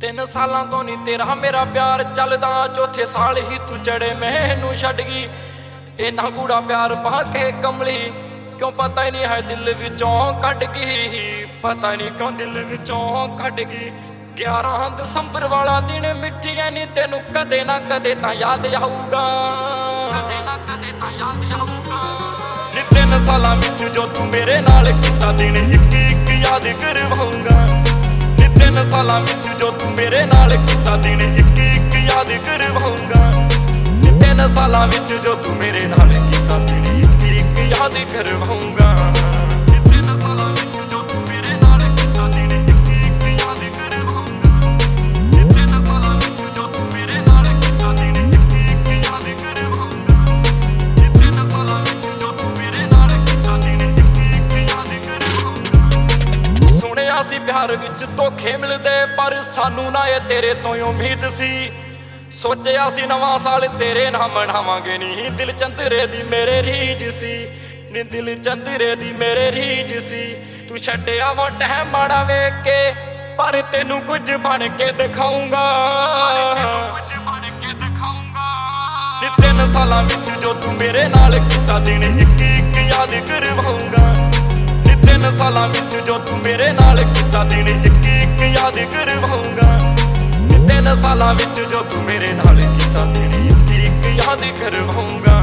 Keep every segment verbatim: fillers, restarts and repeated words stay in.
ਤਿੰਨ ਸਾਲਾਂ ਤੋਂ ਨੀ ਤੇਰਾ ਮੇਰਾ ਪਿਆਰ ਚੱਲਦਾ, ਚੌਥੇ ਸਾਲ ਹੀ ਤੂੰ ਚੜੇ ਮੈਨੂੰ ਛੱਡ ਗਈ। ਇੰਨਾ ਗੂੜਾ ਪਿਆਰ ਪਾ ਕੇ ਕਮਲੀ ਕਿਉਂ ਪਤਾ ਹੀ ਨਹੀਂ ਹੈ ਦਿਲ ਵਿੱਚੋਂ ਕੱਢ ਗਈ, ਪਤਾ ਨਹੀਂ ਕਿਉਂ ਦਿਲ ਵਿੱਚੋਂ ਕੱਢ ਗਈ। ਗਿਆਰਾਂ ਦਸੰਬਰ ਵਾਲਾ ਦਿਨ ਮਿੱਠੀਆਂ ਨੀ ਤੈਨੂੰ ਕਦੇ ਨਾ ਕਦੇ ਤਾਂ ਯਾਦ ਆਊਗਾ, ਕਦੇ ਨਾ ਕਦੇ ਤਾਂ ਯਾਦ ਆਊਗਾ। ਨੀ ਤਿੰਨ ਸਾਲਾਂ ਵਿੱਚ ਜੋ ਤੂੰ ਮੇਰੇ ਨਾਲ ਕੀਤਾ ਦਿਨ ਇੱਕ ਇੱਕ ਯਾਦ ਕਰਵਾਊਂਗਾ। ਨੀ ਤਿੰਨ ਸਾਲਾਂ ਵਿੱਚ ਜੋ ਤੂੰ ਮੇਰੇ ਨਾਲ ਕੀਤਾ ਦਿਨ ਇੱਕ ਇੱਕ ਯਾਦ ਕਰਵਾਊਂਗਾ। ਨੀ ਤਿੰਨ ਸਾਲਾਂ ਵਿੱਚ ਜੋ ਤੂੰ ਮੇਰੇ ਨਾਲ ਕੀਤਾ ਦਿਨ ਇੱਕ ਇੱਕ ਯਾਦ ਕਰਵਾਊਂਗਾ। ਨੀ ਤਿੰਨ ਸਾਲਾਂ ਵਿੱਚ ਜੋ ਤੂੰ ਮੇਰੇ ਨਾਲ ਕੀਤਾ ਦਿਨ ਇੱਕ ਇੱਕ ਯਾਦ ਕਰਵਾਊਂਗਾ। ਨੀ ਤਿੰਨ ਸਾਲਾਂ ਵਿੱਚ ਜੋ ਤੂੰ ਮੇਰੇ ਨਾਲ ਕੀਤਾ ਦਿਨ ਇੱਕ ਇੱਕ ਯਾਦ ਕਰਵਾਊਂਗਾ। ਨੀ ਤਿੰਨ ਸਾਲਾਂ ਵਿੱਚ ਜੋ ਤੂੰ ਮੇਰੇ ਨਾਲ ਕੀਤਾ ਦਿਨ ਇੱਕ ਇੱਕ ਯਾਦ ਕਰਵਾਊਂਗਾ। ਸੁਣਿਆ ਸੀ ਪਿਆਰ ਵਿੱਚ ਧੋਖੇ ਮਿਲਦੇ, ਪਰ ਸਾਨੂੰ ਨਾ ਇਹ ਤੇਰੇ ਤੋਂ ਉਮੀਦ ਸੀ। ਸੋਚਿਆ ਸੀ ਨਵਾਂ ਸਾਲ ਤੇਰੇ ਨਾਲ ਮਨਾਵਾਂਗੇ ਨੀ, ਦਿਲ ਚੰਦਰੇ ਦੀ ਮੇਰੇ ਰੀਝ ਸੀ ਨੀ, ਦਿਲ ਚੰਦਰੇ ਦੀ ਮੇਰੇ ਰੀਝ ਸੀ। ਤੂੰ ਛੱਡਿਆ ਵਾ ਟਾਈਮ ਮਾੜਾ ਵੇਖ ਕੇ, ਪਰ ਤੈਨੂੰ ਕੁਝ ਬਣ ਕੇ ਦਿਖਾਊਂਗਾ, ਕੁਝ ਬਣ ਕੇ ਦਿਖਾਊਂਗਾ। ਨੀ ਤਿੰਨ ਸਾਲਾਂ ਵਿੱਚ ਜੋ ਤੂੰ ਮੇਰੇ ਨਾਲ ਕੀਤਾ ਦਿਨ ਇੱਕ ਇੱਕ ਯਾਦ ਕਰਵਾਊਂਗਾ। ਨੀ ਤਿੰਨ ਸਾਲਾਂ ਵਿੱਚ ਜੋ ਤੂੰ ਮੇਰੇ ਨਾਲ ਕੀਤਾ ਦਿਨ ਇੱਕ ਇੱਕ ਯਾਦ ਕਰਵਾਊਂਗਾ। ਨੀ ਤਿੰਨ ਸਾਲਾਂ ਵਿੱਚ ਜੋ ਤੂੰ ਮੇਰੇ ਨਾਲ ਕੀਤਾ ਦਿਨ ਇੱਕ ਇੱਕ ਯਾਦ ਕਰਵਾਊਂਗਾ।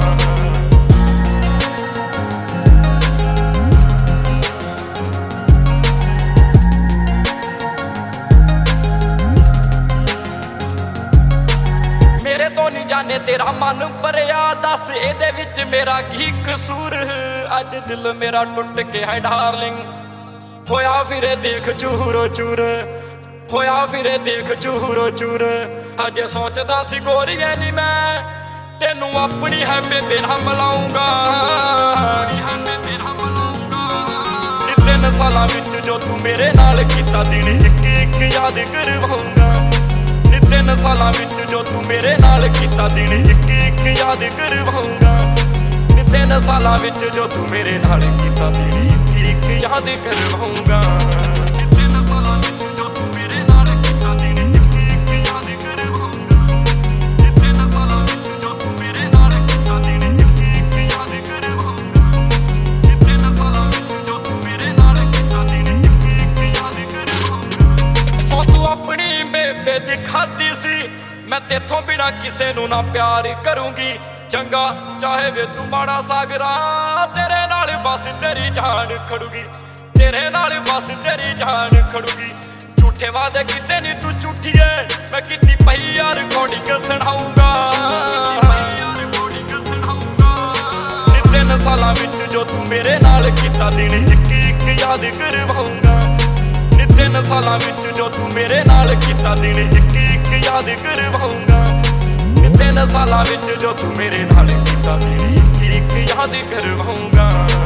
ਮੇਰੇ ਤੋਂ ਨਹੀਂ ਜਾਣੇ ਤੇਰਾ ਮਨ ਭਰਿਆ, ਦੱਸ ਇਹਦੇ ਵਿੱਚ ਮੇਰਾ ਕੀ ਕਸੂਰ। ਅੱਜ ਦਿਲ ਮੇਰਾ ਟੁੱਟ ਕੇ ਹੈ ਡਾਰਲਿੰਗ, ਹੋਇਆ ਫਿਰੇ ਦੇਖ ਚੂਰੋ ਚੂਰ, ਹੋਇਆ ਫਿਰੇ ਦੇਖ ਚੂਰੋ ਚੂਰ। ਅਜੇ ਸੋਚਦਾ ਸੀ ਗੋਰੀਏ ਨੀ ਮੈਂ ਤੈਨੂੰ ਆਪਣੀ ਹੈ ਬੇਬੇ ਨਾਲ ਮਿਲਾਊਂਗਾ, ਨੀ ਤਿੰਨ ਸਾਲਾਂ ਵਿੱਚ ਜੋ ਤੂੰ ਮੇਰੇ ਨਾਲ ਕੀਤਾ ਦਿਨ ਇੱਕ ਇੱਕ ਯਾਦ ਕਰਵਾਊਂਗਾ। ਨੀ ਤਿੰਨ ਸਾਲਾਂ ਵਿੱਚ ਜੋ ਤੂੰ ਮੇਰੇ ਨਾਲ ਕੀਤਾ ਦਿਨ ਇੱਕ ਇੱਕ ਯਾਦ ਕਰਵਾਊਂਗਾ। ਨੀ ਤਿੰਨ ਸਾਲਾਂ ਵਿੱਚ ਜੋ ਤੂੰ ਮੇਰੇ ਨਾਲ ਕੀਤਾ ਦਿਨ ਇੱਕ ਇੱਕ ਯਾਦ ਕਰਵਾਊਂਗਾ। ਦਿਖਾਤੀ ਸੀ ਮੈਂ ਤੇਥੋਂ ਬਿਨਾ ਕਿਸੇ ਨੂੰ ਨਾ ਪਿਆਰ ਕਰੂੰਗੀ। ਚੰਗਾ ਚਾਹੇ ਵੇ ਤੂੰ ਮਾੜਾ ਸਾਗਰਾ, ਤੇਰੇ ਨਾਲ ਬਸ ਤੇਰੀ ਜਾਨ ਖੜੂਗੀ, ਤੇਰੇ ਨਾਲ ਬਸ ਤੇਰੀ ਜਾਨ ਖੜੂਗੀ। ਝੂਠੇ ਵਾਅਦੇ ਕੀਤੇ ਨੀ ਤੂੰ ਝੂਠੀਏ, ਮੈਂ ਕੀਤੀ ਪਈ ਯਾਰ ਰਿਕਾਰਡਿੰਗ ਸੁਣਾਊਂਗਾ। ਨੀ ਤਿੰਨ ਸਾਲਾਂ ਵਿੱਚ ਜੋ ਤੂੰ ਮੇਰੇ ਨਾਲ ਕੀਤਾ ਦਿਨ ਇੱਕ ਇੱਕ ਯਾਦ ਕਰਵਾਊਂਗਾ। ਨੀ ਤਿੰਨ ਸਾਲਾਂ ਵਿੱਚ ਜੋ ਤੂੰ ਮੇਰੇ ਨਾਲ ਕੀਤਾ ਦਿਨ ਇੱਕ ਇੱਕ ਯਾਦ ਕਰਵਾਊਂਗਾ। ਨੀ ਤਿੰਨ ਸਾਲਾਂ ਵਿੱਚ ਜੋ ਤੂੰ ਮੇਰੇ ਨਾਲ ਕੀਤਾ ਦਿਨ ਇੱਕ ਇੱਕ ਯਾਦ ਕਰਵਾਊਂਗਾ।